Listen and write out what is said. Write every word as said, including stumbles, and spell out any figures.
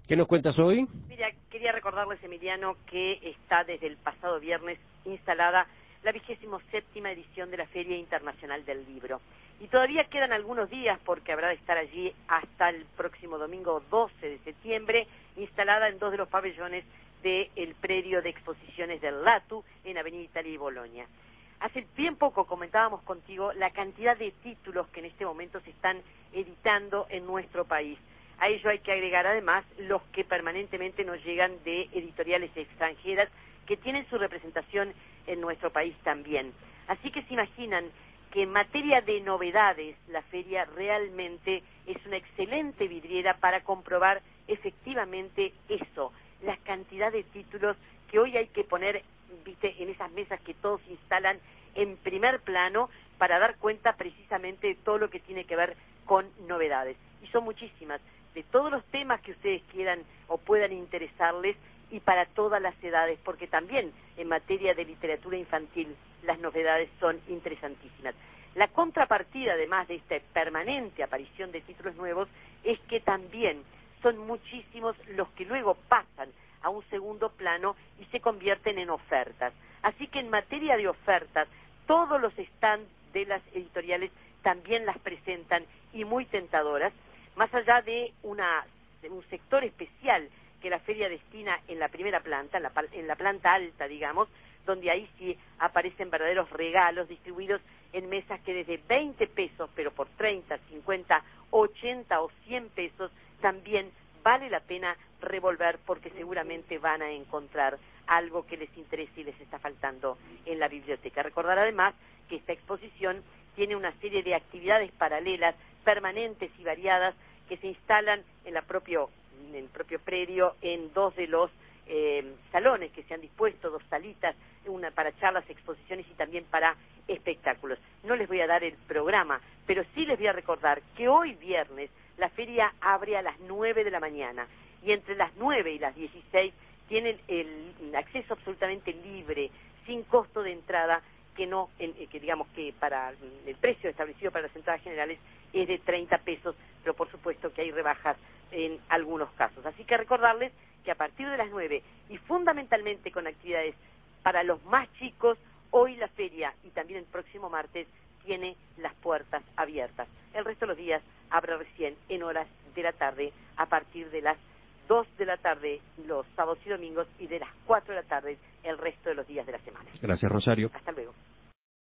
¿Qué nos cuentas hoy? Mira, quería recordarles, Emiliano, que está desde el pasado viernes instalada la vigésimo séptima edición de la Feria Internacional del Libro. Y todavía quedan algunos días porque habrá de estar allí hasta el próximo domingo doce de septiembre, instalada en dos de los pabellones del predio de exposiciones del LATU en Avenida Italia y Bolonia. Hace bien poco comentábamos contigo la cantidad de títulos que en este momento se están editando en nuestro país. A ello hay que agregar además los que permanentemente nos llegan de editoriales extranjeras que tienen su representación en nuestro país también. Así que se imaginan que en materia de novedades la feria realmente es una excelente vidriera para comprobar efectivamente eso, la cantidad de títulos que hoy hay que poner, viste, en esas mesas que todos instalan en primer plano para dar cuenta precisamente de todo lo que tiene que ver con novedades. Y son muchísimas, de todos los temas que ustedes quieran o puedan interesarles y para todas las edades, porque también en materia de literatura infantil las novedades son interesantísimas. La contrapartida, además de esta permanente aparición de títulos nuevos, es que también son muchísimos los que luego pasan a un segundo plano y se convierten en ofertas. Así que en materia de ofertas, todos los stands de las editoriales también las presentan y muy tentadoras, más allá de, una, de un sector especial que la feria destina en la primera planta, en la, en la planta alta, digamos, donde ahí sí aparecen verdaderos regalos distribuidos en mesas que desde veinte pesos, pero por treinta, cincuenta, ochenta o cien pesos, también vale la pena revolver porque seguramente van a encontrar algo que les interese y les está faltando en la biblioteca. Recordar además que esta exposición tiene una serie de actividades paralelas, permanentes y variadas, que se instalan en, la propio, en el propio predio en dos de los eh, salones que se han dispuesto, dos salitas, una para charlas, exposiciones y también para espectáculos. No les voy a dar el programa, pero sí les voy a recordar que hoy viernes la feria abre a las nueve de la mañana y entre las nueve y las dieciséis tienen el acceso absolutamente libre, sin costo de entrada, que no, en, que digamos que para el precio establecido para las entradas generales es de treinta pesos, pero por supuesto que hay rebajas en algunos casos. Así que recordarles que a partir de las nueve y fundamentalmente con actividades para los más chicos, hoy la feria y también el próximo martes tiene las puertas abiertas. El resto de los días habrá recién en horas de la tarde a partir de las dos de la tarde los sábados y domingos y de las cuatro de la tarde el resto de los días de la semana. Gracias, Rosario. Hasta luego.